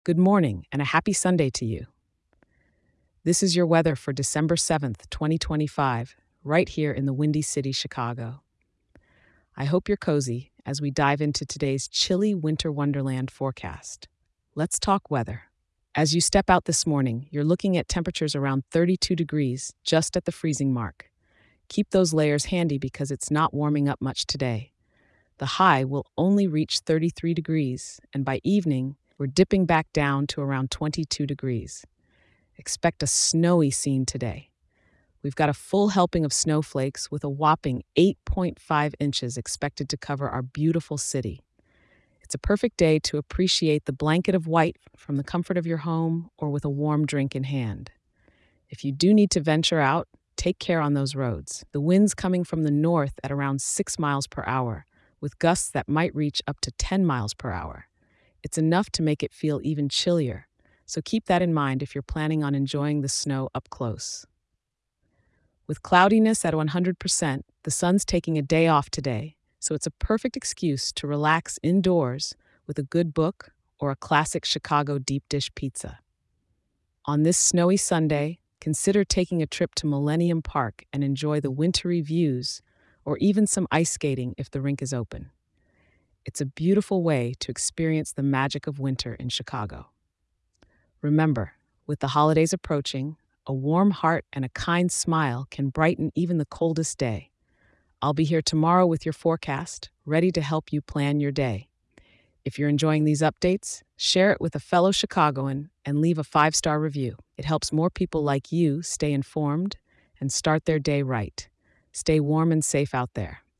Good morning and a happy Sunday to you. This is your weather for December 7th, 2025, right here in the Windy City, Chicago. I hope you're cozy as we dive into today's chilly winter wonderland forecast. Let's talk weather. As you step out this morning, you're looking at temperatures around 32 degrees, just at the freezing mark. Keep those layers handy because it's not warming up much today. The high will only reach 33 degrees, and by evening, we're dipping back down to around 22 degrees. Expect a snowy scene today. We've got a full helping of snowflakes with a whopping 8.5 inches expected to cover our beautiful city. It's a perfect day to appreciate the blanket of white from the comfort of your home or with a warm drink in hand. If you do need to venture out, take care on those roads. The wind's coming from the north at around 6 miles per hour, with gusts that might reach up to 10 miles per hour. It's enough to make it feel even chillier, so keep that in mind if you're planning on enjoying the snow up close. With cloudiness at 100%, the sun's taking a day off today, so it's a perfect excuse to relax indoors with a good book or a classic Chicago deep dish pizza. On this snowy Sunday, consider taking a trip to Millennium Park and enjoy the wintry views, or even some ice skating if the rink is open. It's a beautiful way to experience the magic of winter in Chicago. Remember, with the holidays approaching, a warm heart and a kind smile can brighten even the coldest day. I'll be here tomorrow with your forecast, ready to help you plan your day. If you're enjoying these updates, share it with a fellow Chicagoan and leave a 5-star review. It helps more people like you stay informed and start their day right. Stay warm and safe out there.